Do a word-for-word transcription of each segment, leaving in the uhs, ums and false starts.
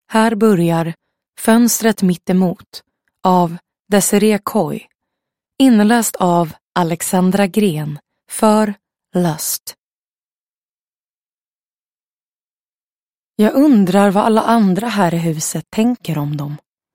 Här börjar Fönstret mitt emot av Desiree Coy, inläst av Alexandra Gren för Lust. Jag undrar vad alla andra här i huset tänker om dem.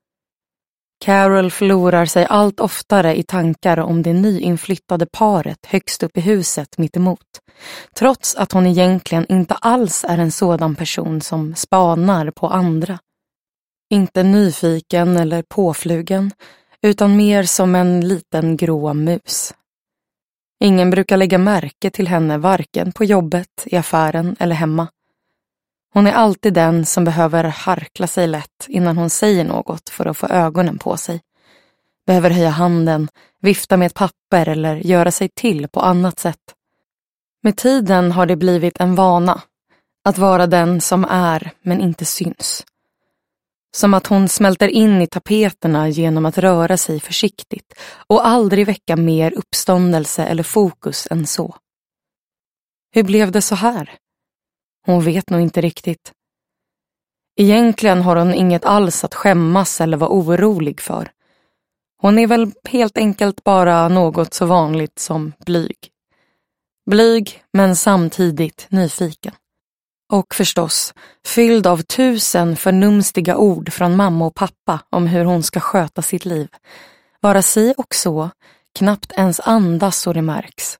Carol förlorar sig allt oftare i tankar om det nyinflyttade paret högst upp i huset mitt emot, trots att hon egentligen inte alls är en sådan person som spanar på andra. Inte nyfiken eller påflugen, utan mer som en liten grå mus. Ingen brukar lägga märke till henne varken på jobbet, i affären eller hemma. Hon är alltid den som behöver harkla sig lätt innan hon säger något för att få ögonen på sig. Behöver höja handen, vifta med ett papper eller göra sig till på annat sätt. Med tiden har det blivit en vana att vara den som är men inte syns. Som att hon smälter in i tapeterna genom att röra sig försiktigt och aldrig väcka mer uppståndelse eller fokus än så. Hur blev det så här? Hon vet nog inte riktigt. Egentligen har hon inget alls att skämmas eller vara orolig för. Hon är väl helt enkelt bara något så vanligt som blyg. Blyg men samtidigt nyfiken. Och förstås, fylld av tusen förnumstiga ord från mamma och pappa om hur hon ska sköta sitt liv. Vara si och så, knappt ens andas så det märks.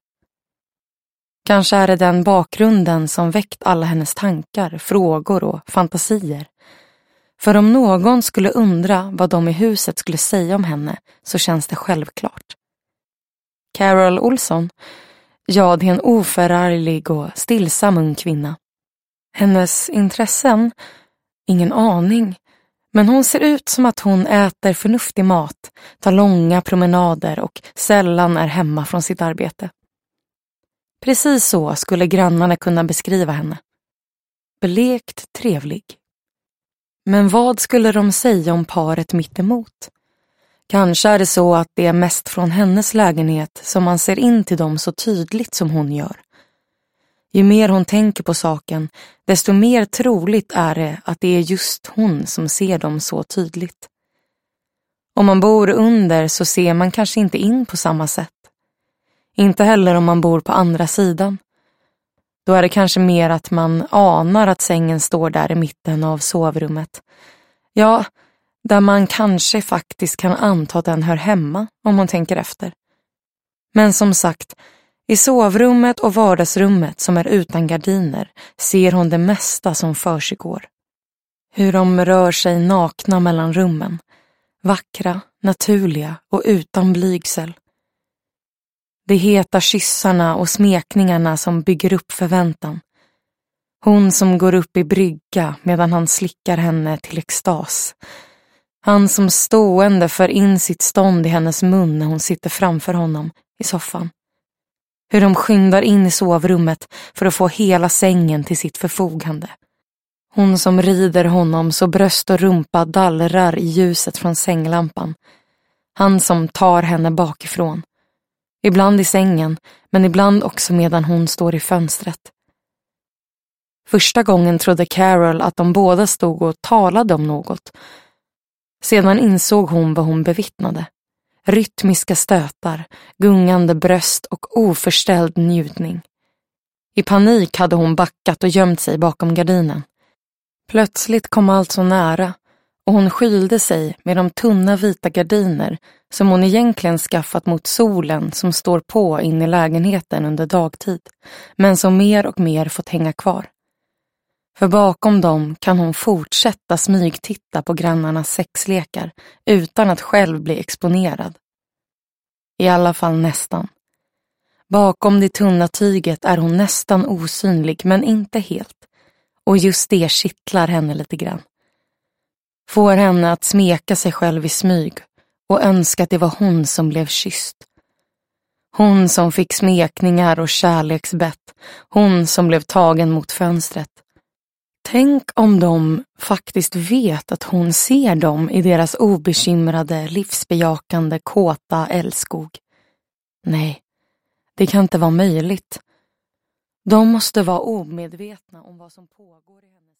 Kanske är det den bakgrunden som väckt alla hennes tankar, frågor och fantasier. För om någon skulle undra vad de i huset skulle säga om henne så känns det självklart. Carol Olson, ja, det är en oförarglig och stillsam ung kvinna. Hennes intressen? Ingen aning. Men hon ser ut som att hon äter förnuftig mat, tar långa promenader och sällan är hemma från sitt arbete. Precis så skulle grannarna kunna beskriva henne. Blekt trevlig. Men vad skulle de säga om paret mitt emot? Kanske är det så att det är mest från hennes lägenhet som man ser in till dem så tydligt som hon gör. Ju mer hon tänker på saken, desto mer troligt är det att det är just hon som ser dem så tydligt. Om man bor under så ser man kanske inte in på samma sätt. Inte heller om man bor på andra sidan. Då är det kanske mer att man anar att sängen står där i mitten av sovrummet. Ja, där man kanske faktiskt kan anta att den hör hemma om man tänker efter. Men som sagt, i sovrummet och vardagsrummet som är utan gardiner ser hon det mesta som försiggår. Hur de rör sig nakna mellan rummen. Vackra, naturliga och utan blygsel. De heta kyssarna och smekningarna som bygger upp förväntan. Hon som går upp i brygga medan han slickar henne till extas. Han som stående för in sitt stånd i hennes mun när hon sitter framför honom i soffan. Hur de skyndar in i sovrummet för att få hela sängen till sitt förfogande. Hon som rider honom så bröst och rumpa dallrar i ljuset från sänglampan. Han som tar henne bakifrån. Ibland i sängen, men ibland också medan hon står i fönstret. Första gången trodde Carol att de båda stod och talade om något. Sedan insåg hon vad hon bevittnade. Rytmiska stötar, gungande bröst och oförställd njutning. I panik hade hon backat och gömt sig bakom gardinen. Plötsligt kom allt så nära och hon skylde sig med de tunna vita gardiner som hon egentligen skaffat mot solen som står på in i lägenheten under dagtid, men som mer och mer fått hänga kvar. För bakom dem kan hon fortsätta smygtitta på grannarnas sexlekar utan att själv bli exponerad. I alla fall nästan. Bakom det tunna tyget är hon nästan osynlig, men inte helt. Och just det kittlar henne lite grann. Får henne att smeka sig själv i smyg och önska att det var hon som blev kysst. Hon som fick smekningar och kärleksbett. Hon som blev tagen mot fönstret. Tänk om de faktiskt vet att hon ser dem i deras obekymrade, livsbejakande, kåta älskog. Nej, det kan inte vara möjligt. De måste vara omedvetna om vad som pågår i hennes